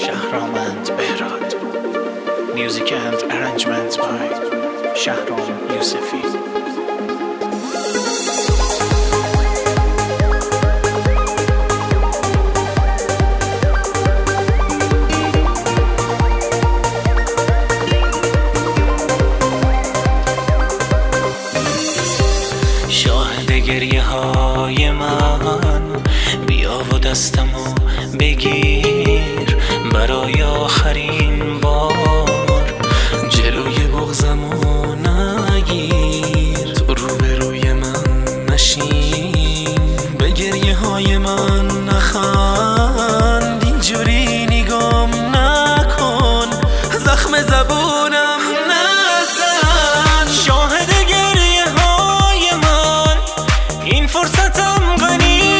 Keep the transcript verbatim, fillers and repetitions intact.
Shahramand Behrad. Music and arrangement by Shahram Yousefi. شاهد گریه های من، بیا و دستمو بگیر برای آخرین بار، جلوی بغضمو نگیر، تو روبروی من نشین، به گریه های من نخند، اینجوری نگام نکن، زخم زبونم نزن. شاهد گریه های من، این فرصتم غنی